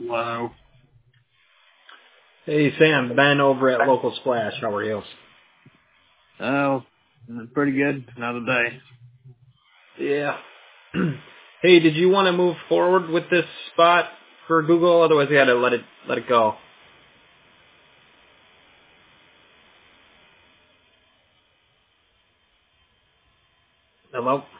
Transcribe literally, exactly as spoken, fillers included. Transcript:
Hello. Hey Sam, Ben over at Local Splash. How are you? Oh, pretty good. Another day. Yeah. Hey, did you want to move forward with this spot for Google? Otherwise, we had to let it let it go. Hello.